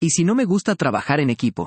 ¿Y si no me gusta trabajar en equipo?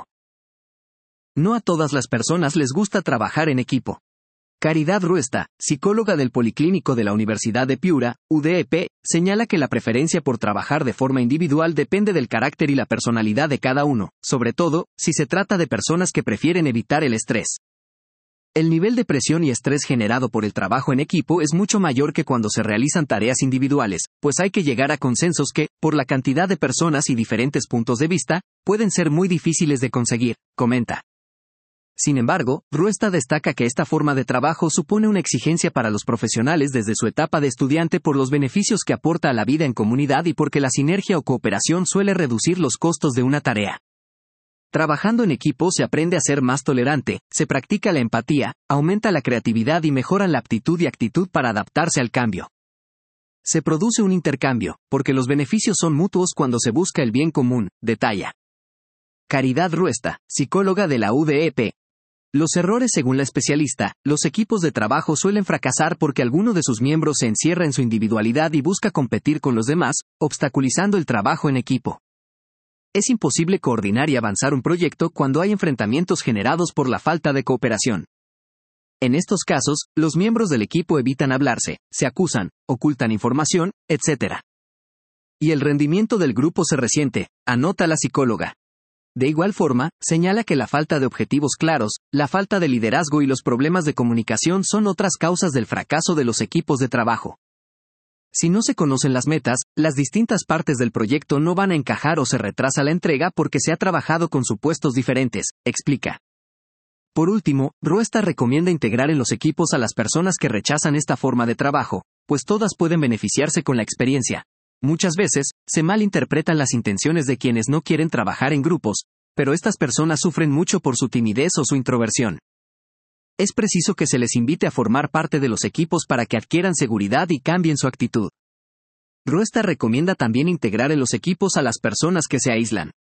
No a todas las personas les gusta trabajar en equipo. Caridad Ruesta, psicóloga del Policlínico de la Universidad de Piura, UDEP, señala que la preferencia por trabajar de forma individual depende del carácter y la personalidad de cada uno, sobre todo, si se trata de personas que prefieren evitar el estrés. El nivel de presión y estrés generado por el trabajo en equipo es mucho mayor que cuando se realizan tareas individuales, pues hay que llegar a consensos que, por la cantidad de personas y diferentes puntos de vista, pueden ser muy difíciles de conseguir, comenta. Sin embargo, Ruesta destaca que esta forma de trabajo supone una exigencia para los profesionales desde su etapa de estudiante por los beneficios que aporta a la vida en comunidad y porque la sinergia o cooperación suele reducir los costos de una tarea. Trabajando en equipo se aprende a ser más tolerante, se practica la empatía, aumenta la creatividad y mejora la aptitud y actitud para adaptarse al cambio. Se produce un intercambio, porque los beneficios son mutuos cuando se busca el bien común, detalla. Caridad Ruesta, psicóloga de la UDEP. Los errores según la especialista, los equipos de trabajo suelen fracasar porque alguno de sus miembros se encierra en su individualidad y busca competir con los demás, obstaculizando el trabajo en equipo. Es imposible coordinar y avanzar un proyecto cuando hay enfrentamientos generados por la falta de cooperación. En estos casos, los miembros del equipo evitan hablarse, se acusan, ocultan información, etc. Y el rendimiento del grupo se resiente, anota la psicóloga. De igual forma, señala que la falta de objetivos claros, la falta de liderazgo y los problemas de comunicación son otras causas del fracaso de los equipos de trabajo. Si no se conocen las metas, las distintas partes del proyecto no van a encajar o se retrasa la entrega porque se ha trabajado con supuestos diferentes, explica. Por último, Ruesta recomienda integrar en los equipos a las personas que rechazan esta forma de trabajo, pues todas pueden beneficiarse con la experiencia. Muchas veces, se malinterpretan las intenciones de quienes no quieren trabajar en grupos, pero estas personas sufren mucho por su timidez o su introversión. Es preciso que se les invite a formar parte de los equipos para que adquieran seguridad y cambien su actitud. Ruesta recomienda también integrar en los equipos a las personas que se aíslan.